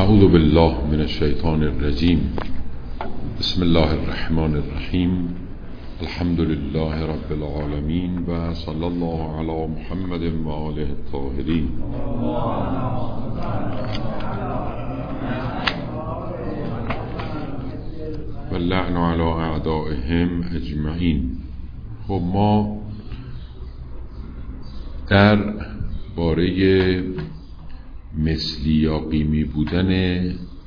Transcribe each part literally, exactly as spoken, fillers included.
اعوذ بالله من الشیطان الرجیم. بسم الله الرحمن الرحیم. الحمد لله رب العالمین و صلی الله علی محمد و آله الطاهرین. و اللعن علی اعدائهم اجمعین. خب ما در باره مثلی یا قیمی بودن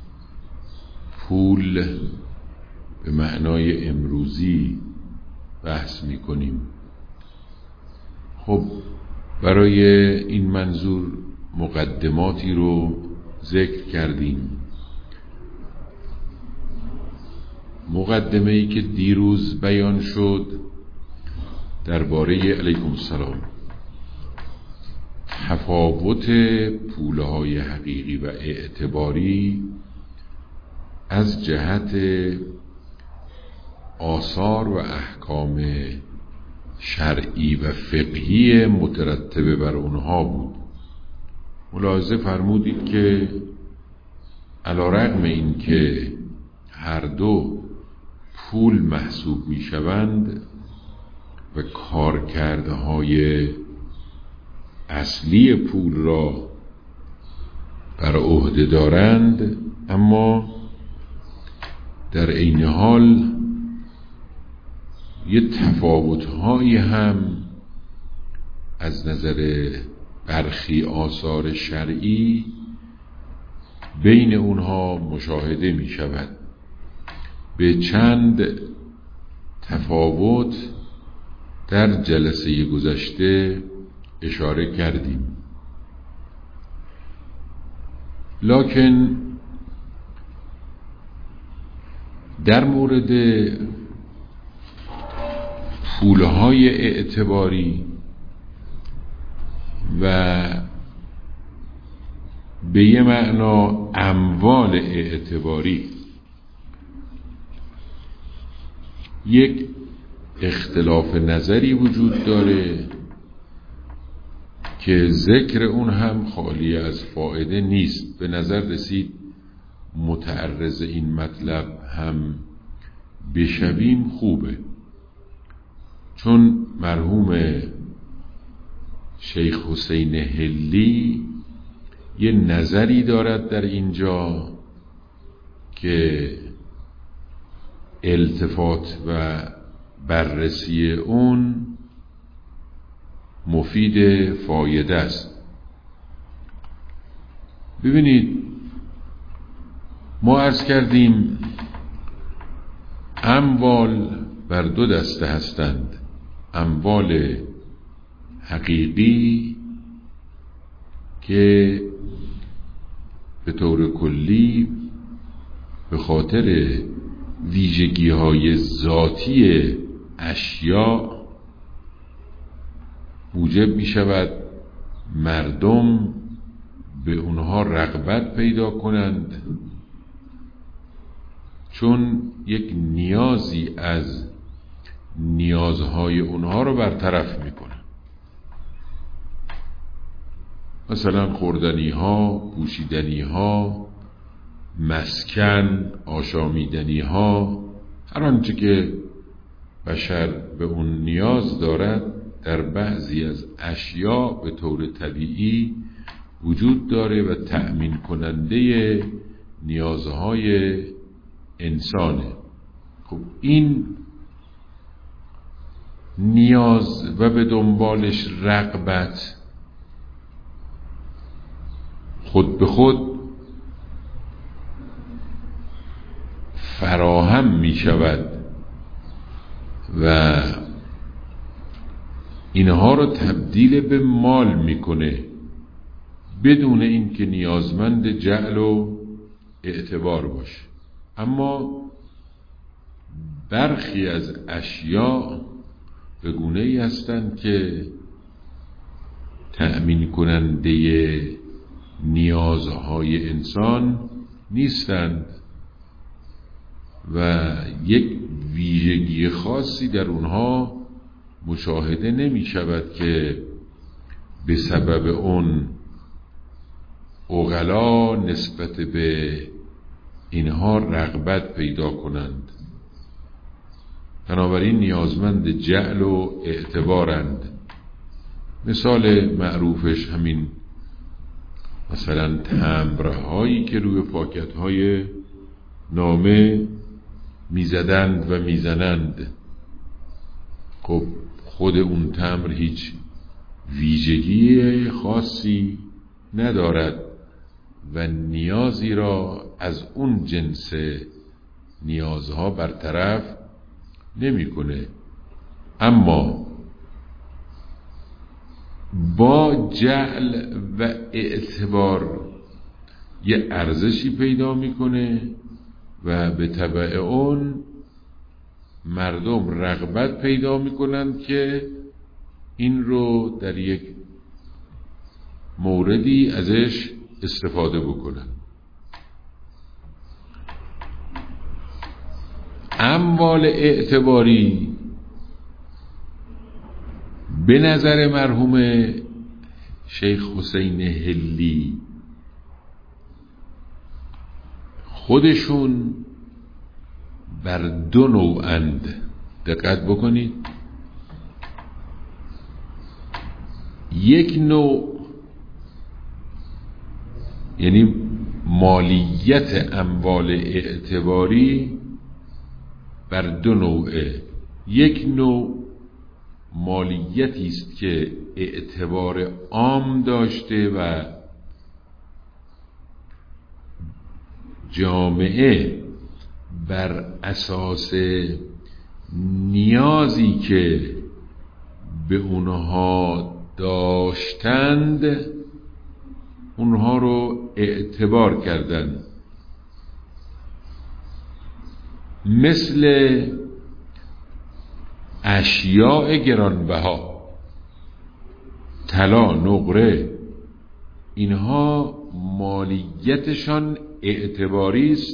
پول به معنای امروزی بحث می کنیم. خب برای این منظور مقدماتی رو ذکر کردیم. مقدمه ای که دیروز بیان شد درباره علیکم السلام تفاوت پولهای حقیقی و اعتباری از جهت آثار و احکام شرعی و فقهی مترتبه بر اونها بود. ملاحظه فرمودید که علی رغم این که هر دو پول محسوب می شوند و کارکردهای اصلی پول را بر عهده دارند، اما در عین حال یه تفاوت‌هایی هم از نظر برخی آثار شرعی بین اونها مشاهده می شود. به چند تفاوت در جلسه گذشته اشاره کردیم، لکن در مورد پولهای اعتباری و به یه معنا اموال اعتباری یک اختلاف نظری وجود داره که ذکر اون هم خالی از فایده نیست. به نظر رسید متعرض این مطلب هم بشویم خوبه، چون مرحوم شیخ حسین حلی یه نظری دارد در اینجا که التفات و بررسی اون مفید فایده است. ببینید، ما عرض کردیم اموال بر دو دسته هستند: اموال حقیقی که به طور کلی به خاطر ویژگی های ذاتی اشیاء موجب می شود مردم به اونها رغبت پیدا کنند، چون یک نیازی از نیازهای اونها رو برطرف می کنند. مثلا خوردنی ها، پوشیدنی ها، مسکن، آشامیدنی ها، هر آنچه که بشر به اون نیاز دارد در بعضی از اشیاء به طور طبیعی وجود داره و تأمین کننده نیازهای انسانه. خب این نیاز و به دنبالش رغبت خود به خود فراهم می شود و اینها رو تبدیل به مال میکنه بدون اینکه نیازمند جعل و اعتبار باشه. اما برخی از اشیاء به گونه ای هستند که تأمین کننده نیازهای انسان نیستند و یک ویژگی خاصی در اونها مشاهده نمی شود که به سبب اون عقلا نسبت به اینها رغبت پیدا کنند. بنابراین نیازمند جعل و اعتبارند. مثال معروفش همین مثلا تمبرهایی که روی پاکت‌های نامه میزدند و میزنند. خب خود اون تمبر هیچ ویژگی خاصی ندارد و نیازی را از اون جنس نیازها برطرف نمی‌کنه، اما با جعل و اعتبار یه ارزشی پیدا میکنه و به تبع اون مردم رغبت پیدا میکنند که این رو در یک موردی ازش استفاده بکنن. اموال اعتباری به نظر مرحوم شیخ حسین حلی خودشون بر دو نوعند. دقت بکنید، یک نوع یعنی مالیت اموال اعتباری بر دو نوعه. یک نوع مالیتی است که اعتبار عام داشته و جامعه بر اساس نیازی که به اونها داشتند اونها رو اعتبار کردند، مثل اشیاء گرانبها، طلا، نقره. اینها مالیتشان اعتباری است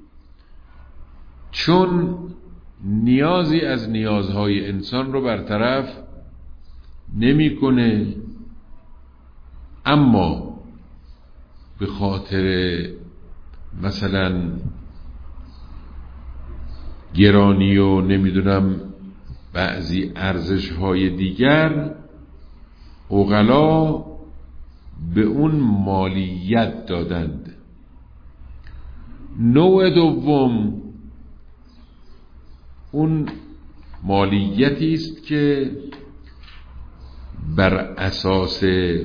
چون نیازی از نیازهای انسان رو برطرف نمی‌کنه، اما به خاطر مثلا گرانی و نمیدونم بعضی ارزش‌های دیگر عقلا به اون مالیت دادند. نوع دوم اون مالیتی است که بر اساس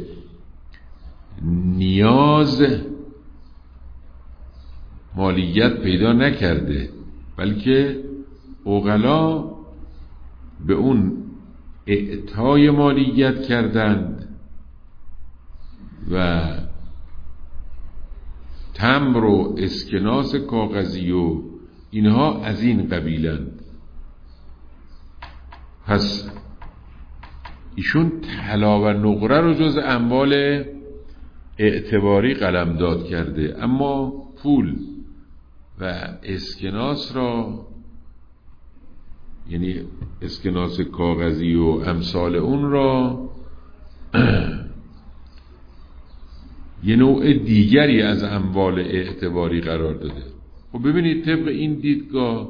نیاز مالیت پیدا نکرده، بلکه عقلا به اون اعطای مالیت کردند و تمبر و اسکناس کاغذی و اینها از این قبیلند. پس ایشون طلا و نقره رو جز اموال اعتباری قلمداد کرده، اما پول و اسکناس را، یعنی اسکناس کاغذی و امثال اون را یه نوع دیگری از اموال اعتباری قرار داده. خب ببینید طبق این دیدگاه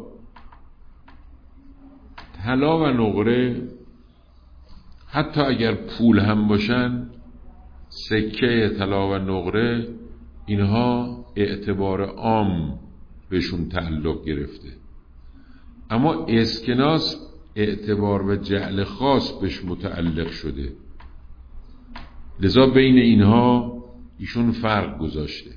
طلا و نقره حتی اگر پول هم باشن، سکه طلا و نقره، اینها اعتبار عام بهشون تعلق گرفته، اما اسکناس اعتبار و جعل خاص بهش متعلق شده، لذا بین اینها ایشون فرق گذاشته.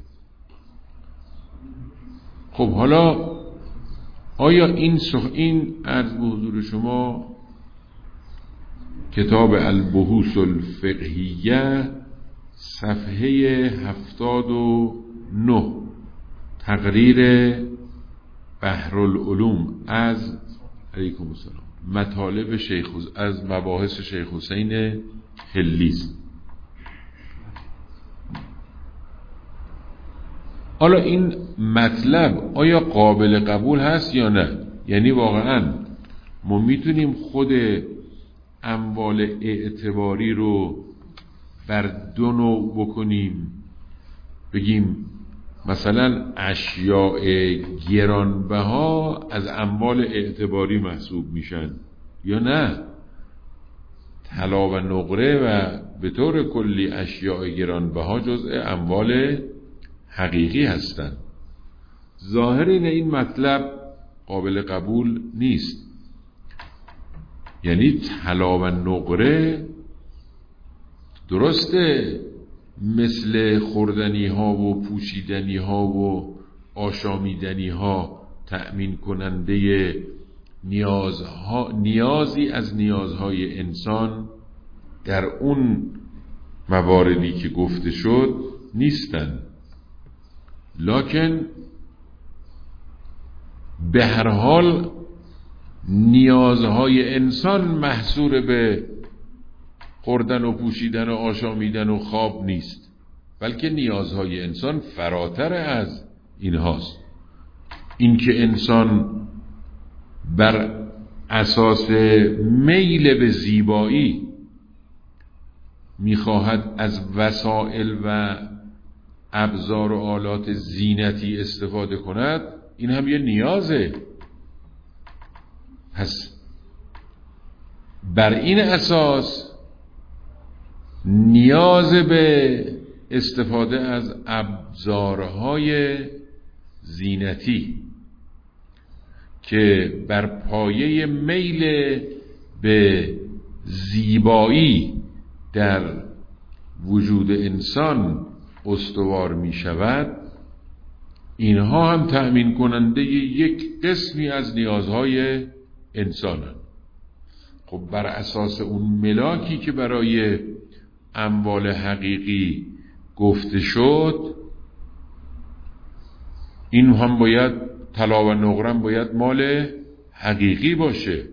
خب حالا آیا این سخ... این عرض به حضور شما کتاب البحوث الفقهیه صفحه هفتاد و نه، تقریر بحرالعلوم از علیکم السلام مطالب شیخ از مباحث شیخ حسین حلی است. حالا این مطلب آیا قابل قبول هست یا نه؟ یعنی واقعا ما میتونیم خود اموال اعتباری رو بر دو نوع بکنیم، بگیم مثلا اشیاء گرانبها از اموال اعتباری محسوب میشن یا نه؟ طلا و نقره و به طور کلی اشیاء گرانبها جزء اموال حقیقی هستند. ظاهر اینه این مطلب قابل قبول نیست. یعنی طلا و نقره درسته مثل خوردنی ها و پوشیدنی ها و آشامیدنی ها تأمین کننده نیازها، نیازی از نیازهای انسان در اون مواردی که گفته شد نیستن، لکن به هر حال نیازهای انسان محصور به خوردن و پوشیدن و آشامیدن و خواب نیست، بلکه نیازهای انسان فراتر از اینهاست. اینکه انسان بر اساس میل به زیبایی میخواهد از وسایل و ابزار و آلات زینتی استفاده کند، این هم یه نیازه. پس بر این اساس نیاز به استفاده از ابزارهای زینتی که بر پایه میل به زیبایی در وجود انسان استوار می شود، اینها هم تأمین کننده یک قسمی از نیازهای انسانند. خب بر اساس اون ملاکی که برای اموال حقیقی گفته شد، این هم باید طلا و نقره باید مال حقیقی باشه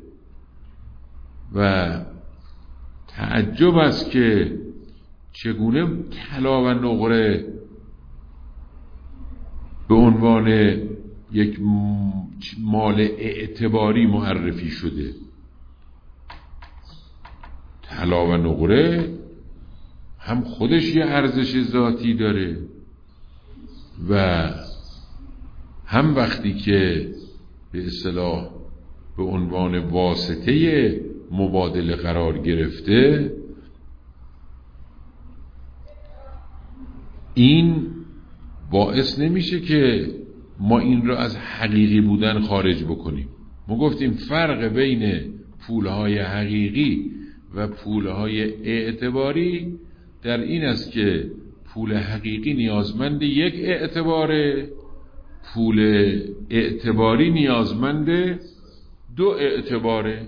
و تعجب است که چگونه طلا و نقره به عنوان یک مال اعتباری معرفی شده. طلا و نقره هم خودش یه ارزش ذاتی داره و هم وقتی که به اصطلاح به عنوان واسطه مبادله قرار گرفته، این باعث نمیشه که ما این را از حقیقی بودن خارج بکنیم. ما گفتیم فرق بین پولهای حقیقی و پولهای اعتباری در این است که پول حقیقی نیازمند یک اعتباره، پول اعتباری نیازمند دو اعتباره.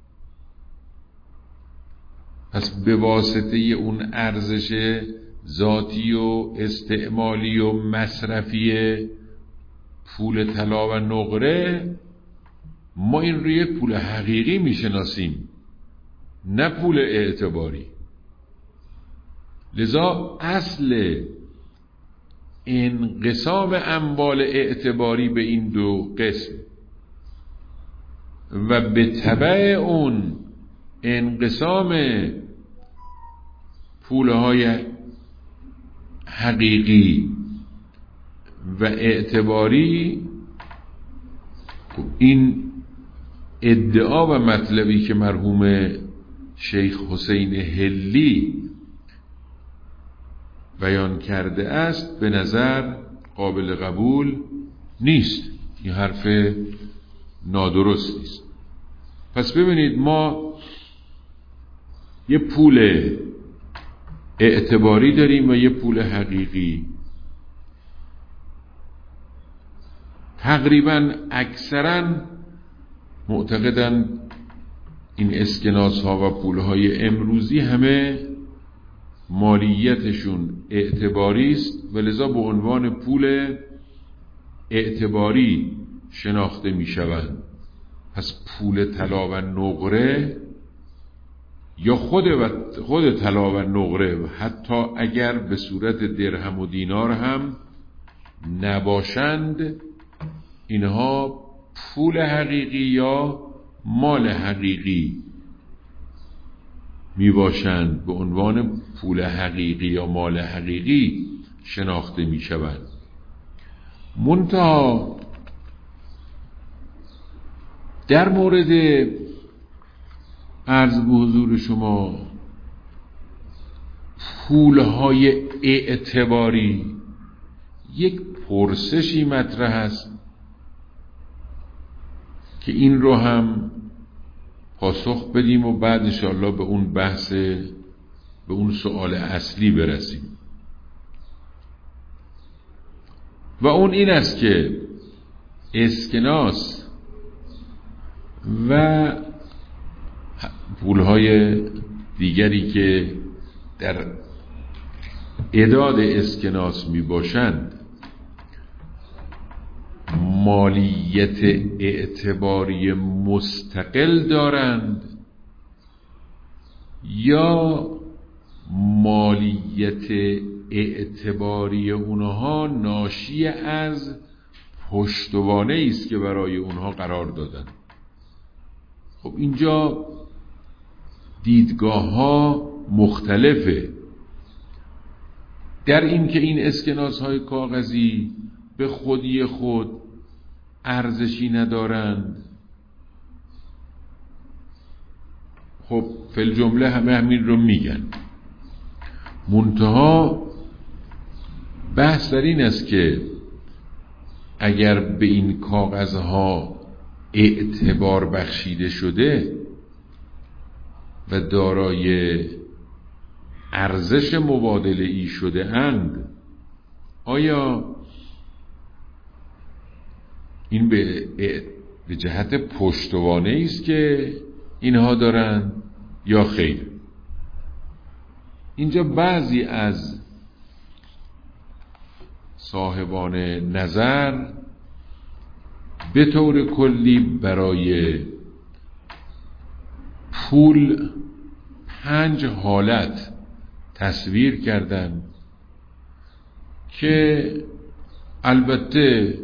پس به واسطه اون ارزش ذاتی و استعمالی و مصرفی پول طلا و نقره ما این روی پول حقیقی میشناسیم، نه پول اعتباری. لذا اصل انقسام اموال اعتباری به این دو قسم و به تبع اون انقسام پولهای حقیقی و اعتباری، این ادعا و مطلبی که مرحوم شیخ حسین حلی بیان کرده است به نظر قابل قبول نیست. این حرف نادرست است. پس ببینید، ما یه پول اعتباری داریم و یه پول حقیقی. تقریبا اکثرا معتقدن این اسکناس ها و پول های امروزی همه مالیتشون اعتباری است و لذا به عنوان پول اعتباری شناخته می شوند. پس پول طلا و نقره یا خود و خود طلا و نقره حتی اگر به صورت درهم و دینار هم نباشند، اینها پول حقیقی یا مال حقیقی می باشند. به عنوان پول حقیقی یا مال حقیقی شناخته می شوند. منتها در مورد عرض به حضور شما پولهای اعتباری یک پرسشی مطرح است که این رو هم پاسخ بدیم و بعد انشاءالله به اون بحث، به اون سوال اصلی برسیم. و اون این است که اسکناس و پولهای دیگری که در اعداد اسکناس می باشند مالیت اعتباری مستقل دارند یا مالیت اعتباری اونها ناشی از پشتوانه است که برای اونها قرار دادن. خب اینجا دیدگاه ها مختلفه در این که این اسکناس های کاغذی به خودی خود ارزشی ندارند. خب فی الجمله همه همین رو میگن، منتها بحث در این است که اگر به این کاغذها اعتبار بخشیده شده و دارای ارزش مبادله ای شده اند، آیا این به به جهت پشتوانه است که اینها دارند یا خیر؟ اینجا بعضی از صاحبان نظر به طور کلی برای پول پنج حالت تصویر کردن که البته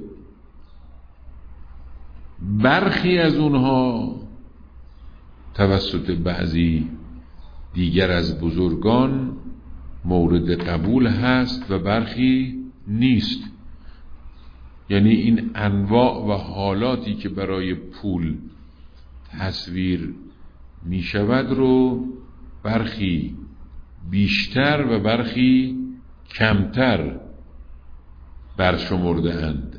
برخی از اونها توسط بعضی دیگر از بزرگان مورد قبول هست و برخی نیست. یعنی این انواع و حالاتی که برای پول تصویر می شود رو برخی بیشتر و برخی کمتر برشمرده اند.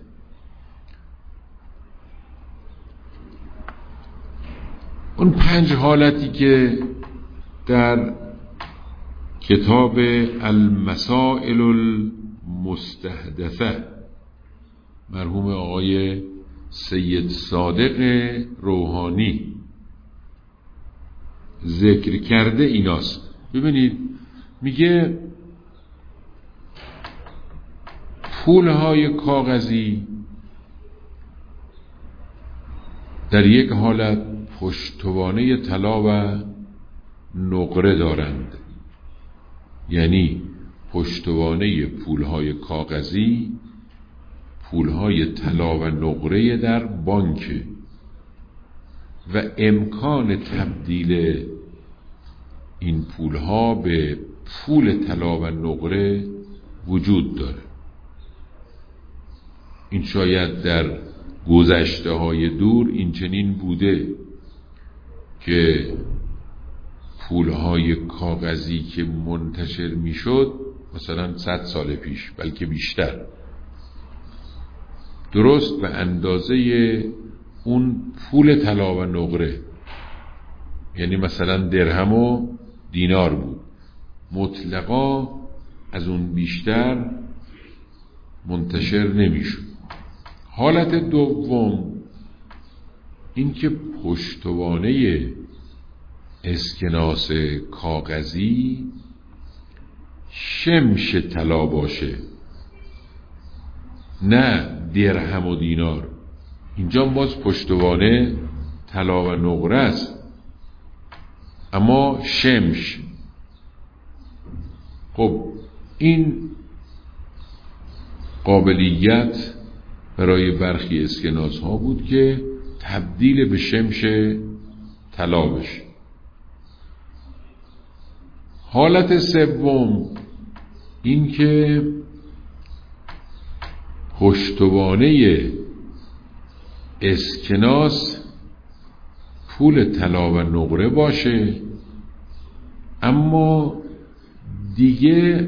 اون پنج حالتی که در کتاب المسائل المستحدثه مرحوم آقای سید صادق روحانی ذکر کرده ایناست. ببینید میگه پولهای کاغذی در یک حالت پشتوانه طلا و نقره دارند، یعنی پشتوانه پولهای کاغذی پولهای طلا و نقره در بانک و امکان تبدیل این پولها به پول طلا و نقره وجود داره. این شاید در گذشته های دور این چنین بوده که پولهای کاغذی که منتشر میشد مثلا صد سال پیش بلکه بیشتر، درست به اندازه اون پول طلا و نقره، یعنی مثلا درهم و دینار بود، مطلقا از اون بیشتر منتشر نمیشد. حالت دوم این که پشتوانه اسکناس کاغذی شمش طلا باشه، نه درهم و دینار. اینجا باز پشتوانه طلا و نقره است اما شمش. خب این قابلیت برای برخی اسکناس ها بود که تبدیل به شمش طلا بشه. حالت سوم این که پشتوانه اسکناس پول طلا و نقره باشه، اما دیگه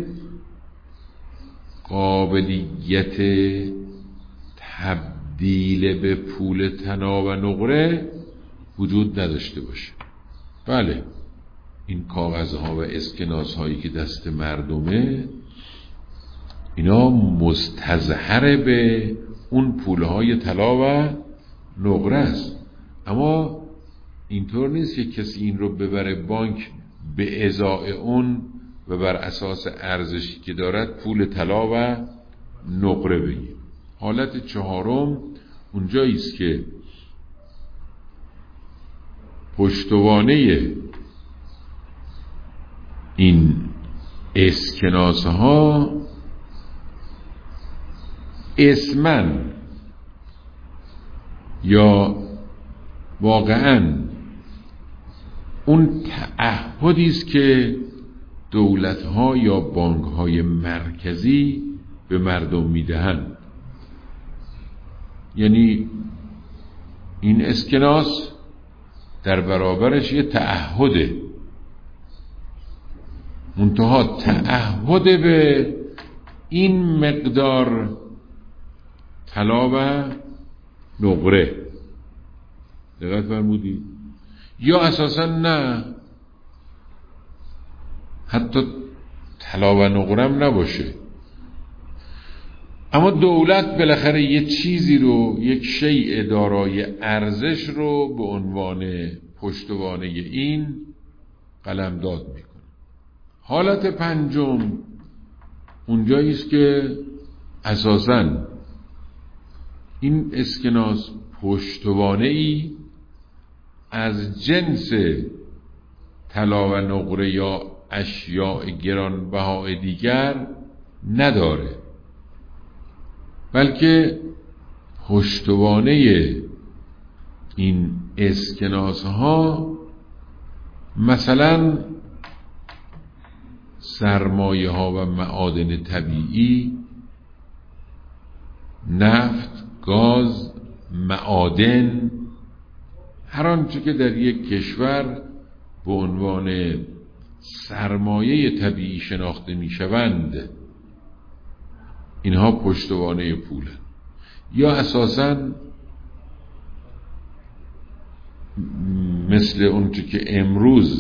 قابلیت تبدیل به پول طلا و نقره وجود نداشته باشه. بله، این کاغذها و اسکناس هایی که دست مردمه، اینا مستظهر به اون پولهای طلا و نقره است، اما اینطور نیست که کسی این رو ببره بانک به ازای اون و بر اساس ارزشی که دارد پول طلا و نقره بگیر. حالت چهارم اونجایی است که پشتوانه این اسکناس ها اسمن یا واقعاً اون تعهدی است که دولت‌ها یا بانک‌های مرکزی به مردم میدهند. یعنی این اسکناس در برابرش یه تعهده، منتها تعهد به این مقدار طلا و نقره. دقت فرمودید؟ یا اساسا نه، حتی طلا و نقرم نباشه، اما دولت بالاخره یه چیزی رو، یک شیء دارای ارزش رو به عنوان پشتوانه این قلمداد میکنه. حالت پنجم اونجایی است که اساساً این اسکناس پشتوانه ای از جنس طلا و نقره یا اشیاء گرانبها دیگر نداره، بلکه پشتوانه این اسکناس ها مثلا سرمایه ها و معادن طبیعی، نفت، گاز، معادن، هر آنچه که در یک کشور به عنوان سرمایه طبیعی شناخته می شوند، اینها پشتوانه پوله. یا اساساً مثل اونچه که امروز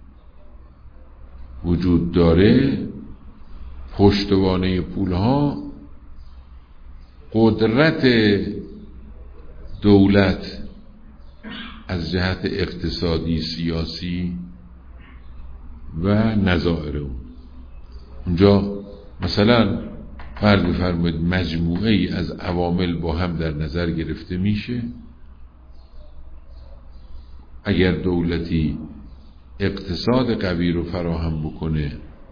وجود داره، پشتوانه پولها قدرت دولت از جهت اقتصادی، سیاسی و نظائر اون. اونجا مثلا فرض بفرمایید مجموعه ای از عوامل با هم در نظر گرفته میشه. اگر دولتی اقتصاد قوی رو فراهم بکنه،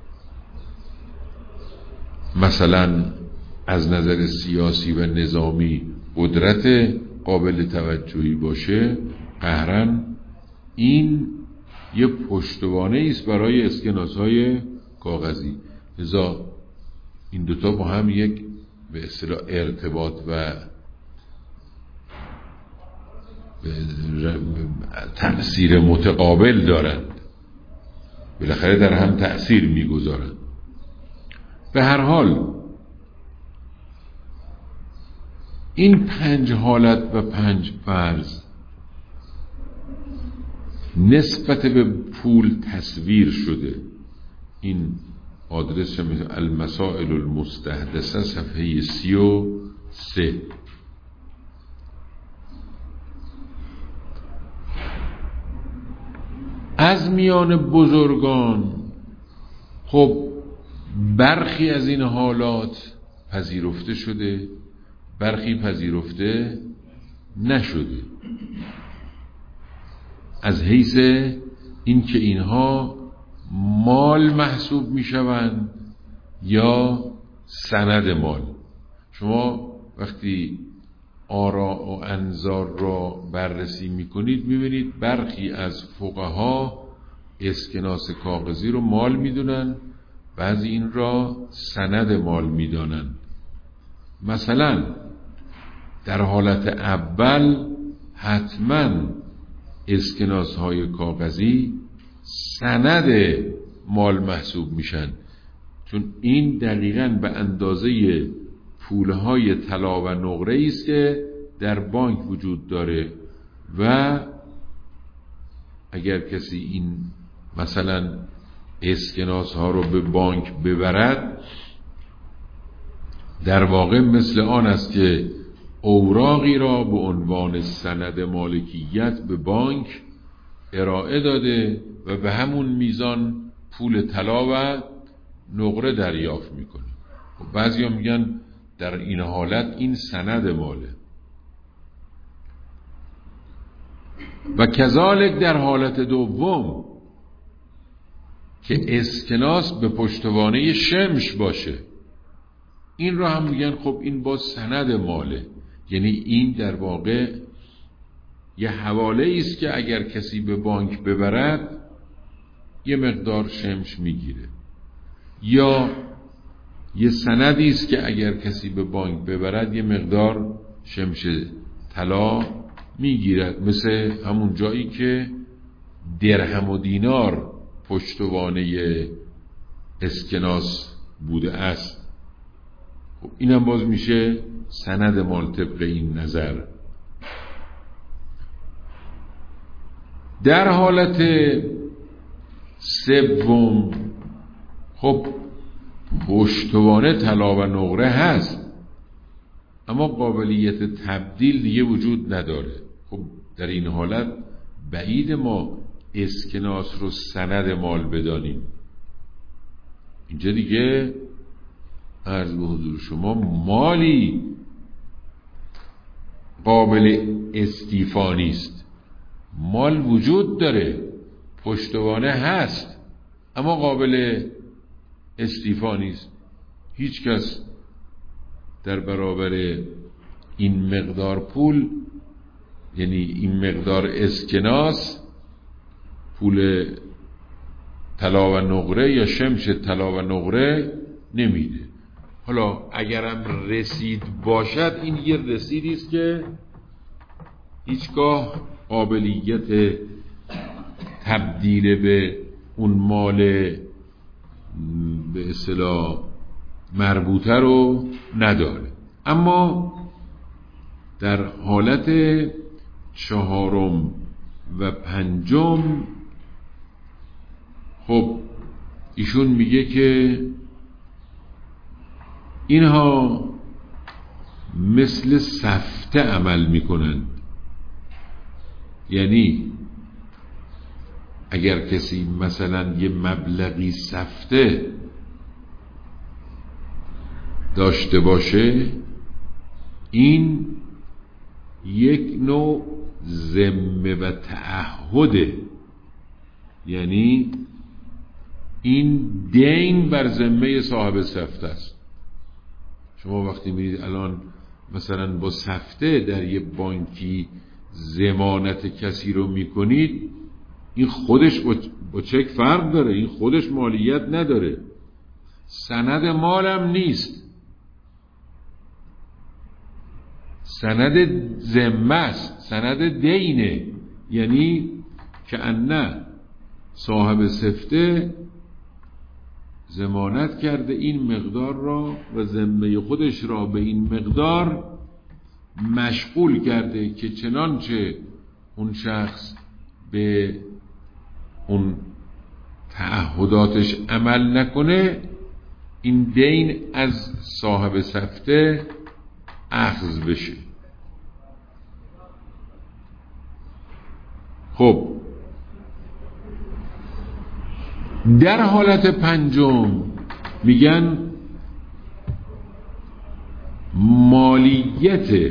مثلا از نظر سیاسی و نظامی قدرت قابل توجهی باشه، قهراً این یه پشتوانه است برای اسکناس‌های کاغذی. لذا این دوتا با هم یک به اصطلاح ارتباط و تأثیر متقابل دارند، بالاخره در هم تأثیر میگذارند. به هر حال این پنج حالت و پنج فرض نسبت به پول تصویر شده. این آدرس المسائل المستحدثه صفحه سی و سه. از میان بزرگان خب برخی از این حالات پذیرفته شده، برخی پذیرفته نشده، از حیث این که اینها مال محسوب می شوند یا سند مال. شما وقتی آراء و انظار را بررسی می کنید می بینید برخی از فقها اسکناس کاغذی رو مال می دونن، بعضی این را سند مال می دانن. مثلا در حالت اول حتما اسکناس های کاغذی سند مال محسوب میشن، چون این دقیقاً به اندازه پولهای طلا و نقره است که در بانک وجود داره و اگر کسی این مثلا اسکناس ها رو به بانک ببرد در واقع مثل آن است که اوراقی را به عنوان سند مالکیت به بانک ارائه داده و به همون میزان پول طلا و نقره دریافت میکنه. خب بعضیا میگن در این حالت این سند ماله. و کذالک در حالت دوم که اسکناس به پشتوانه شمش باشه، این را هم میگن خب این با سند ماله، یعنی این در واقع یه حواله است که اگر کسی به بانک ببرد یه مقدار شمش میگیره، یا یه سندی است که اگر کسی به بانک ببرد یه مقدار شمش طلا میگیرد، مثل همون جایی که درهم و دینار پشتوانه اسکناس بوده است. خب اینم باز میشه سند مال طبق این نظر. در حالت سوم خب پشتوانه طلا و نقره هست اما قابلیت تبدیل دیگه وجود نداره. خب در این حالت بعید ما اسکناس رو سند مال بدانیم. اینجا دیگه عرض به حضور شما مالی قابل استیفا نیست. مال وجود داره، پشتوانه هست اما قابل استیفا نیست. هیچ کس در برابر این مقدار پول، یعنی این مقدار اسکناس، پول طلا و نقره یا شمش طلا و نقره نمیده. حالا اگرم رسید باشد این یه رسیدی است که هیچگاه قابلیت تبدیل به اون مال به اصطلاح مربوطه رو نداره. اما در حالت چهارم و پنجم خب ایشون میگه که اینها مثل سفته عمل میکنند. یعنی اگر کسی مثلا یه مبلغی سفته داشته باشه، این یک نوع ذمه و تعهده، یعنی این دین بر ذمه صاحب سفته است. شما وقتی میرید الان مثلا با سفته در یه بانکی ضمانت کسی رو میکنید، این خودش با چک فرق داره، این خودش مالیت نداره، سند مالم نیست، سند ذمه است، سند دینه. یعنی که انه صاحب سفته ضمانت کرده این مقدار را و ذمه خودش را به این مقدار مشغول کرده که چنانچه اون شخص به اون تعهداتش عمل نکنه این دین از صاحب سفته اخذ بشه. خب در حالت پنجم میگن مالیت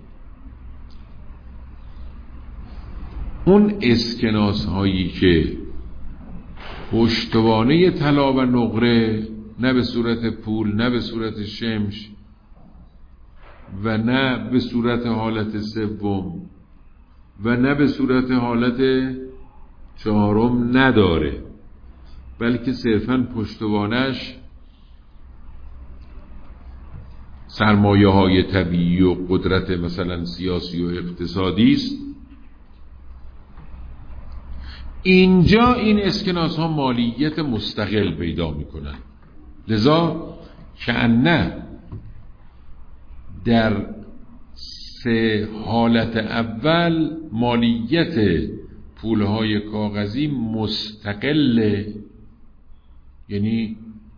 اون اسکناس هایی که پشتوانه طلا و نقره، نه به صورت پول نه به صورت شمش و نه به صورت حالت سوم و نه به صورت حالت چهارم نداره، بلکه صرفاً پشتوانش سرمایه های طبیعی و قدرت مثلا سیاسی و اقتصادی است، اینجا این اسکناس ها مالیت مستقل پیدا میکنن. لذا کأنه در سه حالت اول مالیت پولهای کاغذی مستقله، یعنی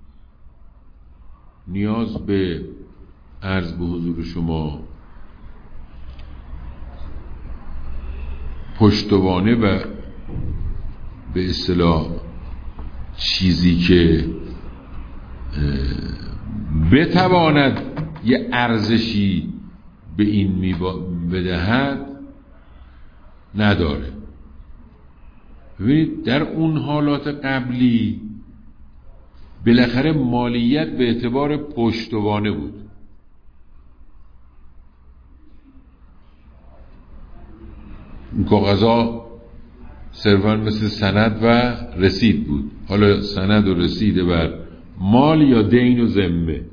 نیاز به عرض به حضور شما پشتوانه و به اصطلاح چیزی که بتواند یه ارزشی به این بدهد نداره. ببینید در اون حالات قبلی بالاخره مالیت به اعتبار پشتوانه بود. این کاغذها صرفاً مثل سند و رسید بود. حالا سند و رسید بر مال یا دین و ذمه.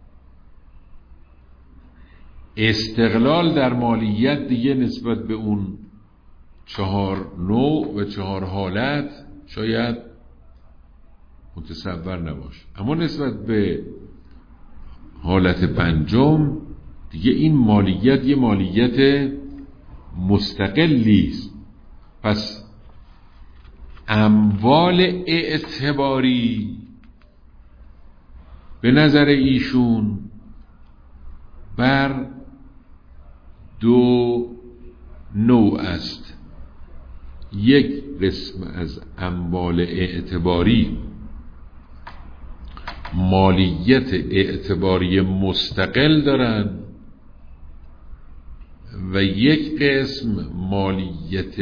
استقلال در مالیت دیگه نسبت به اون چهار نوع و چهار حالت شاید متصور نباشه، اما نسبت به حالت پنجم دیگه این مالیت یه مالیت مستقلی است. پس اموال اعتباری به نظر ایشون بر دو نوع است. یک قسم از اموال اعتباری مالیت اعتباری مستقل دارن و یک قسم مالیت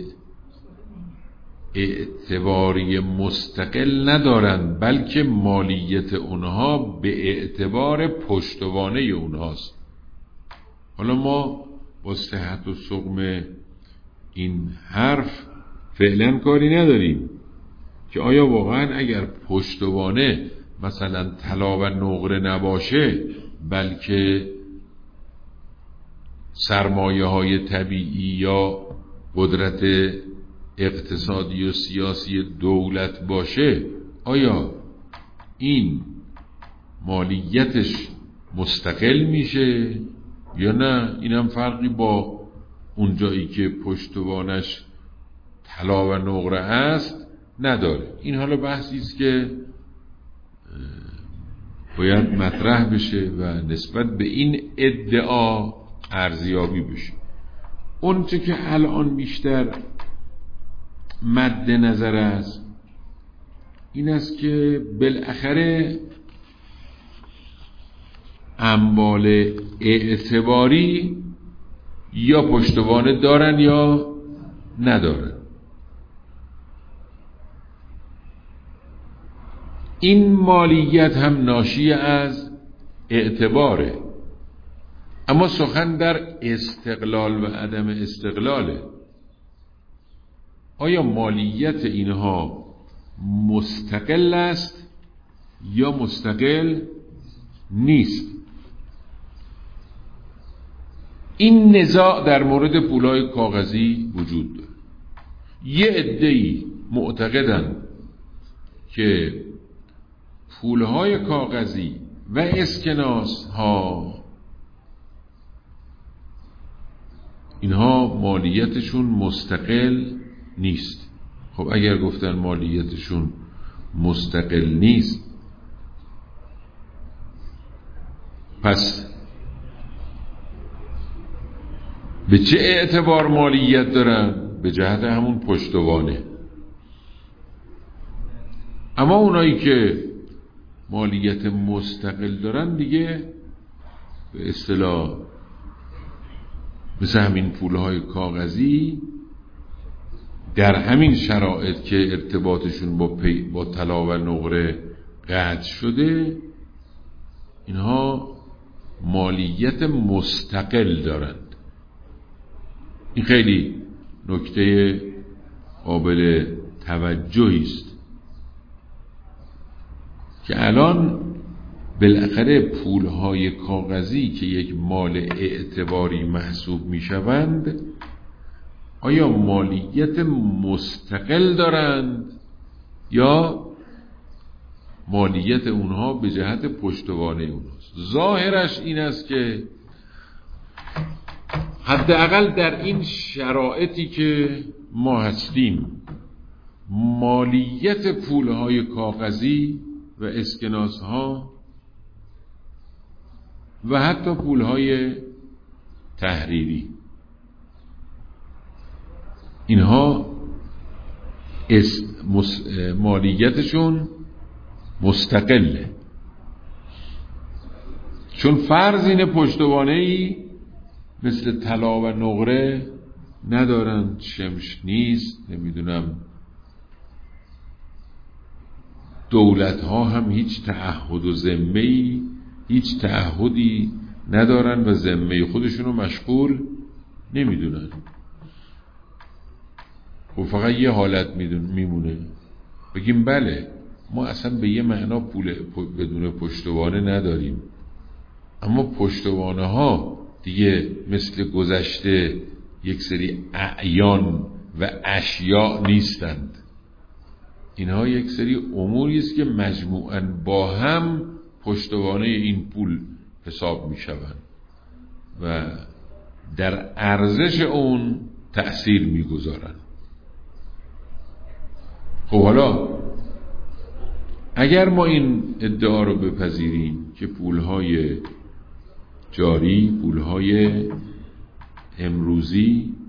اعتباری مستقل ندارن، بلکه مالیت اونها به اعتبار پشتوانه اونهاست. حالا ما با صحت و سقم این حرف فعلا کاری نداریم که آیا واقعا اگر پشتوانه مثلا طلا و نقره نباشه بلکه سرمایه های طبیعی یا قدرت اقتصادی و سیاسی دولت باشه، آیا این مالیتش مستقل میشه یا نه؟ اینم فرقی با اون جایی که پشتوانش طلا و نقره است نداره. این حالا بحثی است که باید مطرح بشه و نسبت به این ادعا ارزیابی بشه. اون چه که الان بیشتر مد نظر است این است که بالاخره اموال اعتباری یا پشتوانه دارن یا ندارن. این مالیت هم ناشی از اعتباره، اما سخن در استقلال و عدم استقلاله. آیا مالیت اینها مستقل است یا مستقل نیست؟ این نزاع در مورد پولهای کاغذی وجود داره. یه عده‌ای معتقدند که پولهای کاغذی و اسکناس ها اینها مالیتشون مستقل نیست. خب اگر گفتن مالیتشون مستقل نیست، پس به چه اعتبار مالیت دارن؟ به جهت همون پشتوانه. اما اونایی که مالیت مستقل دارن دیگه به اصطلاح مثل همین پولهای کاغذی در همین شرایط که ارتباطشون با, پی با طلا و نقره قطع شده، اینها مالیت مستقل دارند. این خیلی نکته قابل توجهی است که الان بالاخره پولهای کاغذی که یک مال اعتباری محسوب میشوند آیا مالیت مستقل دارند یا مالیت اونها به جهت پشتوانه اونهاست؟ ظاهرش این است که حداقل در این شرایطی که ما هستیم مالیت پولهای کاغذی و اسکناسها و حتی پولهای تحریری اینها مالیتشون مستقله، چون فرزین پشتوانه‌ای مثل طلا و نقره ندارن، شمش نیست، نمیدونم دولت ها هم هیچ تعهد و ذمه‌ای هیچ تعهدی ندارن و ذمه خودشونو مشغول نمیدونن. خب فقط یه حالت میمونه بگیم بله ما اصلا به یه معنا پول بدون پشتوانه نداریم، اما پشتوانه ها دیگه مثل گذشته یک سری اعیان و اشیاء نیستند، اینها یک سری اموری است که مجموعاً با هم پشتوانه این پول حساب می شوند و در ارزش اون تأثیر می گذارن. خب حالا اگر ما این ادعا رو بپذیریم که پولهای جاری، پولهای امروزی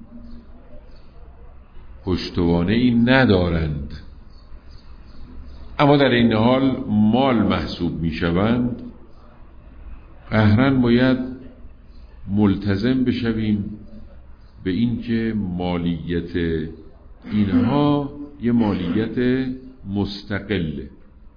پشتوانه ای ندارند اما در این حال مال محسوب می شوند، قهراً باید ملتزم بشویم به این که مالیت اینها یه مالیت مستقله.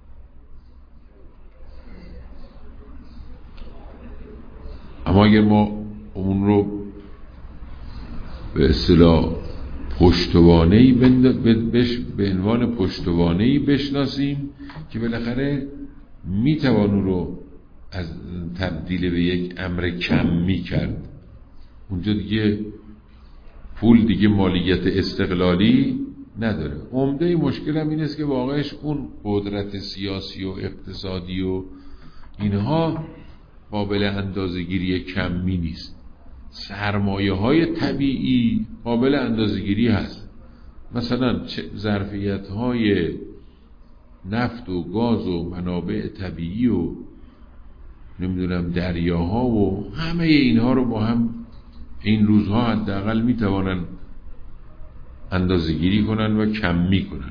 اما اگر ما اون رو به اصطلاح پشتوانه‌ای به عنوان پشتوانه‌ای بشناسیم که بالاخره میتوان اون رو از تبدیل به یک امر کمی کرد، اونجا دیگه پول دیگه مالیت استقلالی نداره. عمده مشکل هم این است که واقعش اون قدرت سیاسی و اقتصادی و اینها قابل اندازه‌گیری کمی نیست. سرمایه های طبیعی قابل اندازه‌گیری هست، مثلا ظرفیت های نفت و گاز و منابع طبیعی و نمیدونم دریاها و همه اینها رو با هم این روزها حداقل میتوانن اندازه‌گیری کنن و کمی کنن.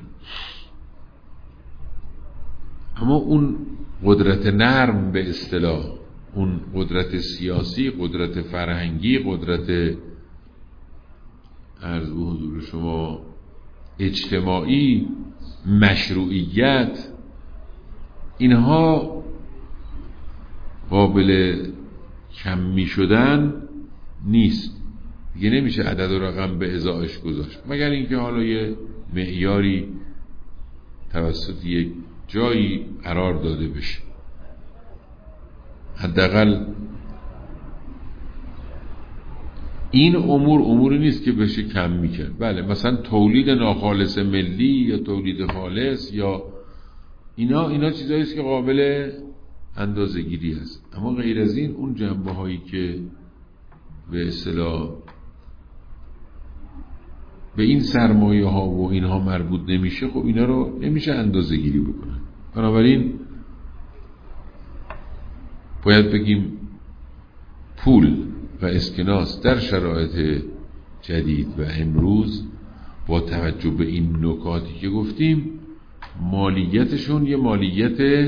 اما اون قدرت نرم به اصطلاح، اون قدرت سیاسی، قدرت فرهنگی، قدرت عرض به حضور شما اجتماعی، مشروعیت، اینها قابل کمی شدن نیست دیگه. نمیشه عدد و رقم به ازایش گذاشت مگر اینکه حالا یه معیاری توسط یک جایی قرار داده بشه. حداقل این امور اموری نیست که بشه کم میکرد. بله مثلا تولید ناخالص ملی یا تولید خالص یا اینا اینا چیزایی است که قابل اندازه‌گیری است، اما غیر از این اون جنبه هایی که به اصطلاح به این سرمایه ها و اینها مربوط نمیشه، خب اینا رو نمیشه اندازه‌گیری بکنن. بنابراین باید بگیم پول و اسکناس در شرایط جدید و امروز با توجه به این نکاتی که گفتیم مالیتشون یه مالیت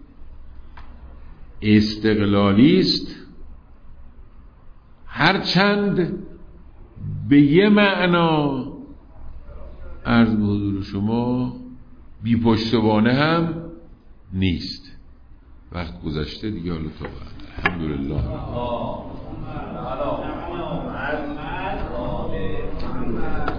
استقلالی است، هرچند به یه معنا عرض به حضور شما بی پشتوانه هم نیست. وقت گذشته دیگه، حالا تا الحمدلله.